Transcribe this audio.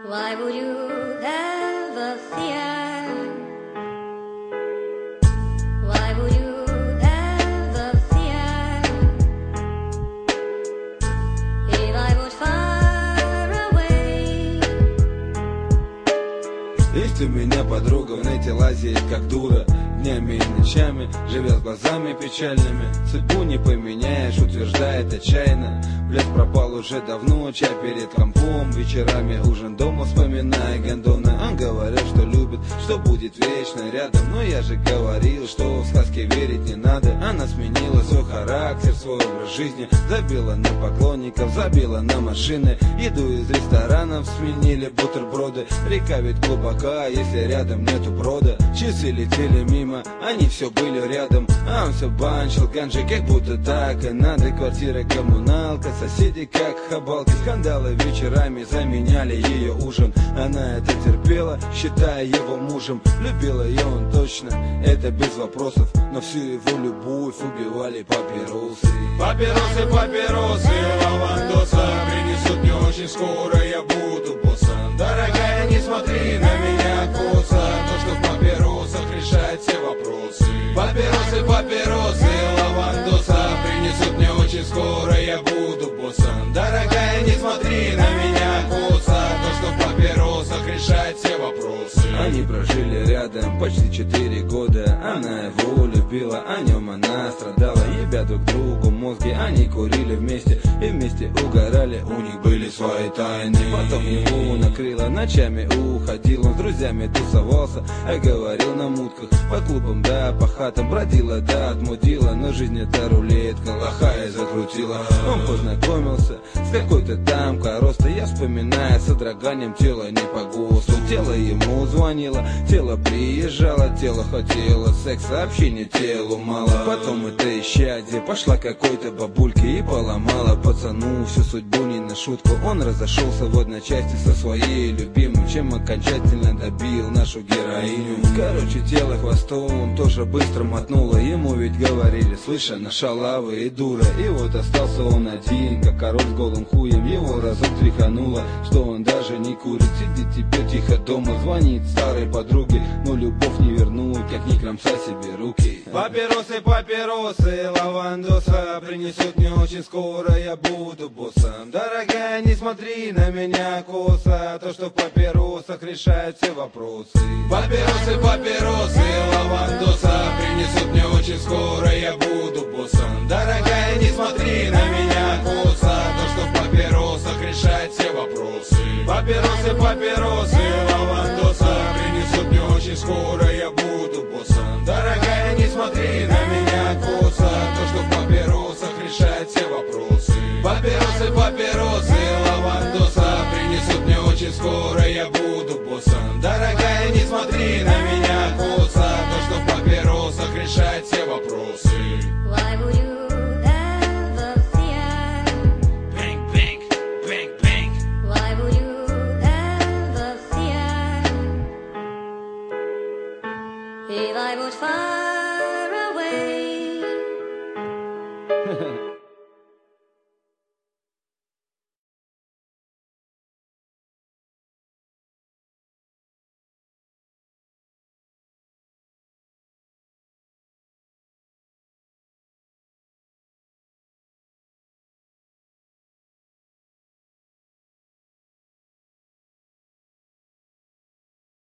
Why would you ever fear? Why would you ever fear? If I was far away. Есть у меня подруга, в нете лазит как дура, днями и ночами, живет глазами печальными. Судьбу не поменяешь, утверждает отчаянно. Блядь, пропал уже давно, чай перед компом. Вечерами ужин дома, вспоминая гондона. Он говорил, что любит, что будет вечно рядом. Но я же говорил, что в сказки верить не надо. Она сменила свой характер, свой образ жизни. Забила на поклонников, забила на машины. Еду из ресторанов сменили бутерброды. Река ведь глубока, если рядом нету брода. Часы летели мимо, они все были рядом. А он все банчил ганджи, как будто так и надо. Квартира коммуналка, соседи как хабалки. Скандалы вечерами заменяли ее ужин. Она это терпела, считая его мужем. Любила ее он точно, это без вопросов. Но всю его любовь убивали папиросы. Папиросы, папиросы, лавандоса принесут не очень скоро, я буду боссом. Дорогая, не смотри на меня косо, то, что в папиросах решает все вопросы. Папиросы, папиросы, лавандоса принесут не очень скоро, я буду боссом. Дорогая, не смотри на меня косо, то, что в папиросах решает все вопросы. Они прожили рядом почти 4 года. Она его любила, о нем она страдала. Ебя друг другу мозги, они курили вместе и вместе угорали, у них были свои тайны. Потом его накрыло, ночами уходил. Он с друзьями тусовался, а говорил на мутках. По клубам да по хатам бродила да отмудила. Но жизнь это рулетка, лохая закрутила. Он познакомился с какой-то там коростой. Я вспоминаю с содроганием тела не по ГОСТу. Тело ему звонило, тело приезжало, тело хотело секса, общения телу мало. Потом это исчадие пошла какой-то бабульке и поломала пацану всю судьбу не на шутку. Он разошелся в одночасье со своей любимой, чем окончательно добил нашу героиню. Короче, тело хвостом тоже быстро мотнуло. Ему ведь говорили, слышь, она шалава и дура. И вот остался он один, как король с голым хуем. Его разок тряхануло, что он даже не курит. Сидит теперь тихо дома, звонит старой подруге. Но любовь не вернуть, как ни кромсать себе руки. Папиросы, папиросы, лавандоса принесут не очень скоро, я буду боссом. Дорогая, не смотри на меня косо, то, что в папиросах решает все вопросы. Папиросы, папиросы, лавандоса принесут не очень скоро, я буду боссом. Дорогая, не смотри на меня косо, то, что в папиросах решает все вопросы. Папиросы, папиросы, лавандоса принесут не очень скоро, я буду боссом. Дорогая, не смотри на меня косо, то, что в папиросах решает все вопросы. Папиросы, папиросы, лавандоса принесут не очень скоро, я буду